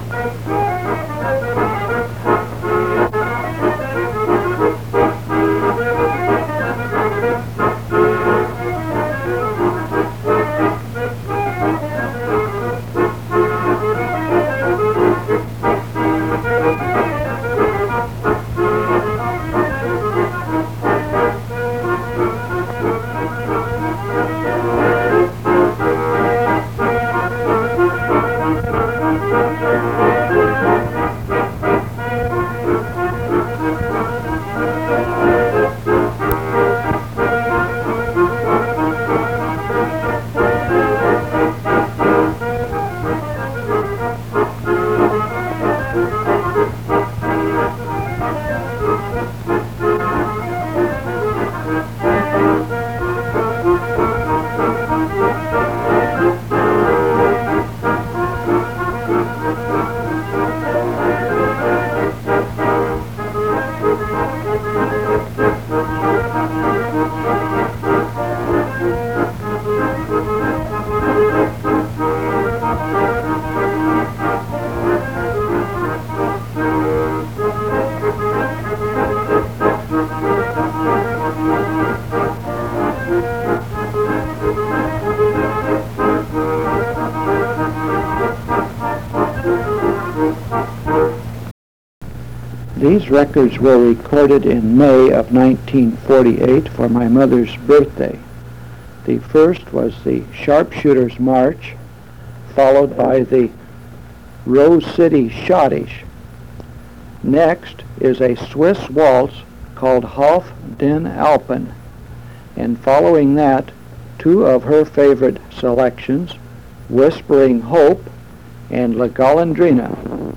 These records were recorded in May of 1948 for my mother's birthday. The first was the Sharpshooters March, followed by the Rose City Schottisch. Next is a Swiss waltz called Auf den Alpen, and following that, two of her favorite selections, Whispering Hope and La Golondrina.